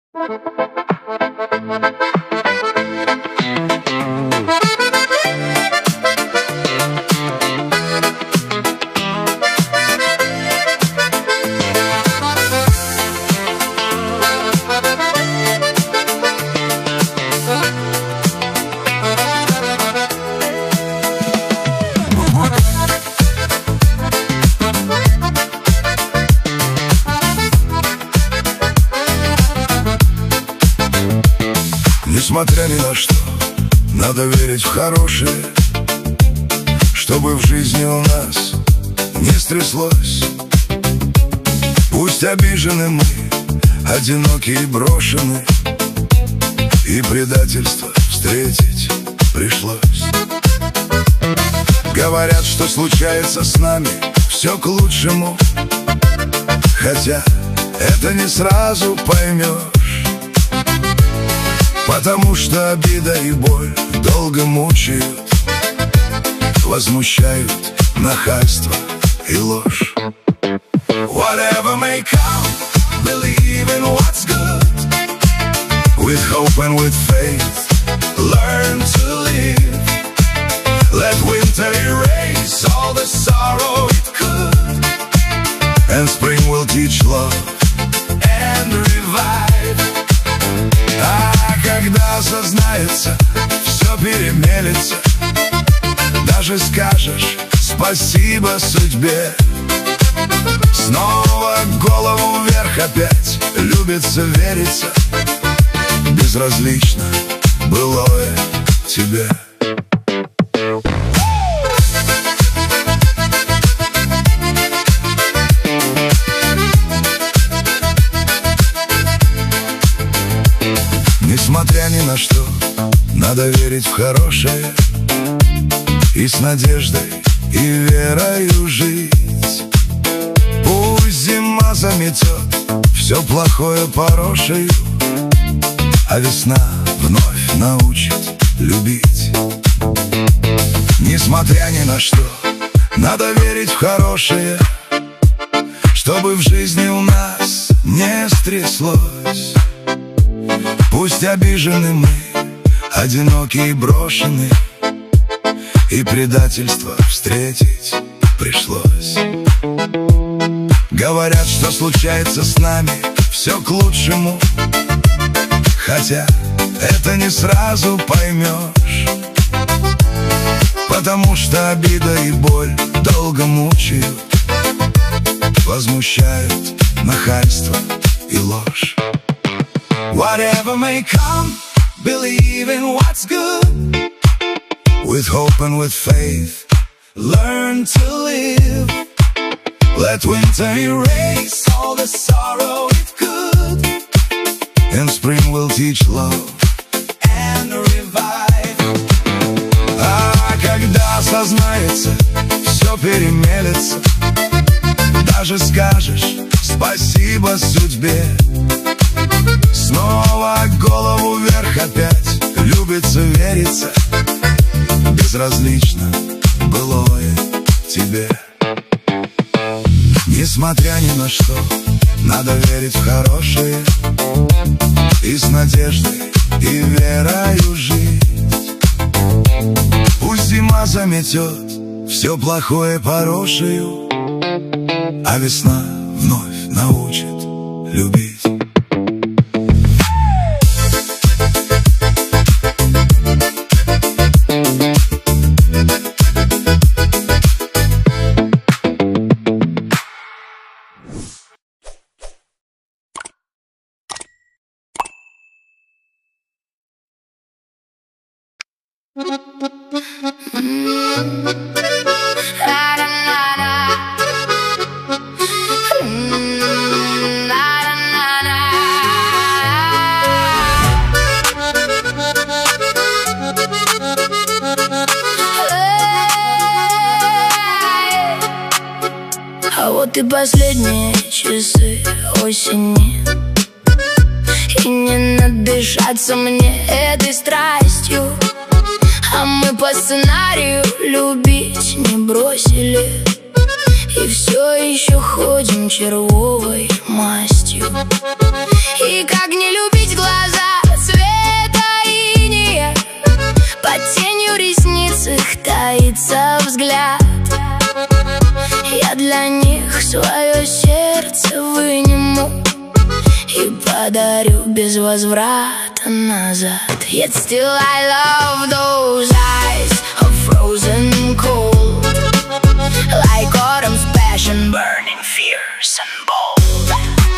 Несмотря ни на что, надо верить в хорошее, чтобы в жизни у нас не стряслось. Пусть обижены мы, одиноки и брошены, и предательство встретить пришлось. Говорят, что случается с нами все к лучшему, хотя это не сразу поймешь. Потому что обида и боль долго мучают, возмущают нахальство и ложь. Whatever may come, believe in what's good. With hope and with faith, learn to live. Let winter erase all the sorrow it could, and spring will teach love and revive. А когда осознается, все перемелется, даже скажешь спасибо судьбе. Снова голову вверх опять, любится, верится, безразлично былое тебе. Несмотря ни на что, надо верить в хорошее, и с надеждой и верою жить. Пусть зима заметет все плохое порошею, а весна вновь научит любить. Несмотря ни на что, надо верить в хорошее, чтобы в жизни у нас не стряслось. Пусть обижены мы, одиноки и брошены, и предательство встретить пришлось. Говорят, что случается с нами все к лучшему, хотя это не сразу поймешь. Потому что обида и боль долго мучают, возмущают нахальство и ложь. Whatever may come, believe in what's good. With hope and with faith, learn to live. Let winter erase all the sorrow it could, and spring will teach love and revive. А когда осознается, все перемелется, даже скажешь спасибо судьбе. Снова голову вверх опять, любится, верится, безразлично былое тебе. Несмотря ни на что, надо верить в хорошее, и с надеждой и верою жить. Пусть зима заметет все плохое порошею, а весна вновь научит любить. А вот и последние часы осени, и не надышаться мне этой страстью. А мы по сценарию любить не бросили, и все еще ходим червовой мастью. страстью. И как не любить глаза цвета инея, под тенью ресниц их таится взгляд. Я для них свое сердце выниму и подарю без возврата назад. Yet still I love those eyes of frozen cold, like autumn's passion, burning fierce and bold.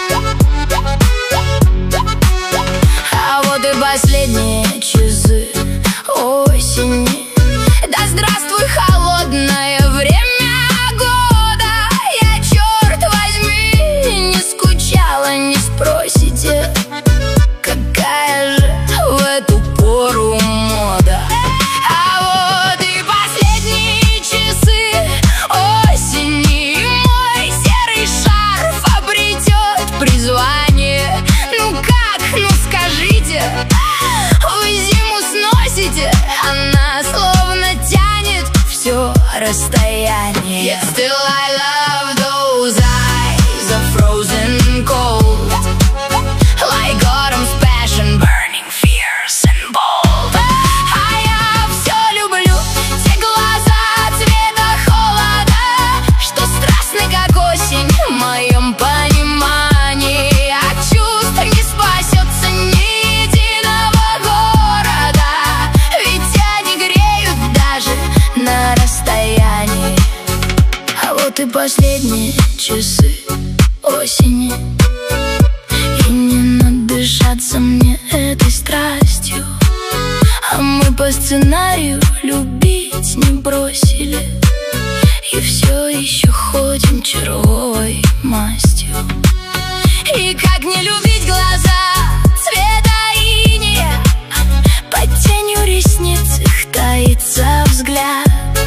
А вот и последние часы осени. Да здравствуй холодное время года. Я, черт возьми, не скучала, не спросите, какая же в эту пору мода. А вот и последние часы осени, и мой серый шарф обретет призвание. Ну как, ну скажите, вы зиму сносите, она словно тянет все расстояние. Yet still I love those eyes of frozen cold, like autumn's passion, burning fierce and bold. А я все люблю те глаза цвета холода, что страстны, как осень в моем понимании. От чувств не спасется ни единого города, ведь они греют даже на расстоянии. А вот и последние часы осени, и не надышаться мне этой страстью. А мы по сценарию любить не бросили, и все еще ходим червовой мастью. И как не любить глаза цвета инея, под тенью ресниц их таится взгляд.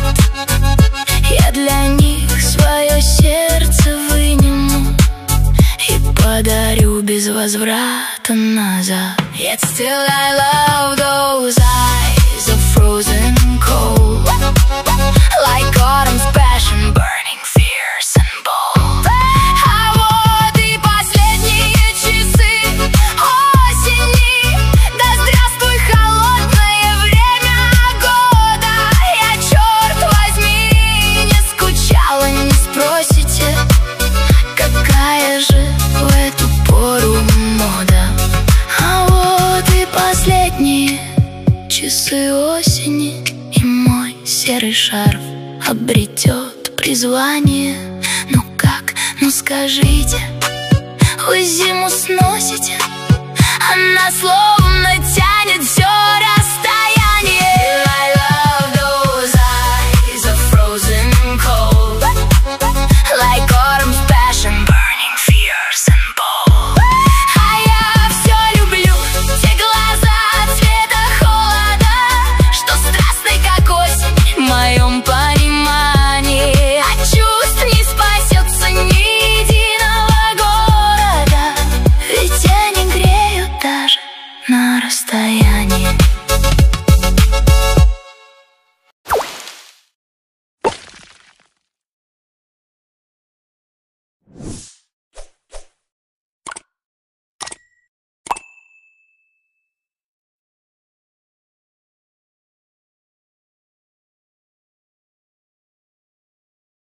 Я для них свое сердце выниму и подарю без возврата назад. Yet still I love those eyes of frozen cold, like autumn's passion, burning fierce and bold. А вот и последние часы осени. Да здравствуй холодное время года. Я, черт возьми, не скучала, не спросите, какая же в эту пору мода. А вот и последние часы осени, и мой серый шарф обретет призвание. Ну как, ну скажите, вы зиму сносите, она словно